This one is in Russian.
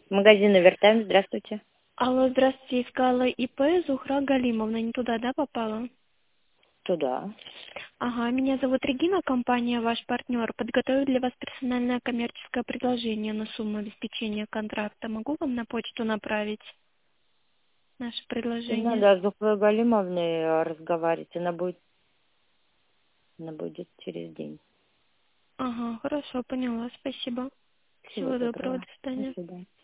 Магазин Овертайм, здравствуйте. Алло, здравствуйте, искала ИП Зухра Галимовна. Не туда, да, попала? Туда. Ага, меня зовут Регина, компания «Ваш партнер». Подготовила для вас персональное коммерческое предложение на сумму обеспечения контракта. Могу вам на почту направить наше Не предложение? надо с Зухрой Галимовной разговаривать, она будет через день. Ага, хорошо, поняла, спасибо. Всего Всего доброго, доброго. до До свидания. свидания.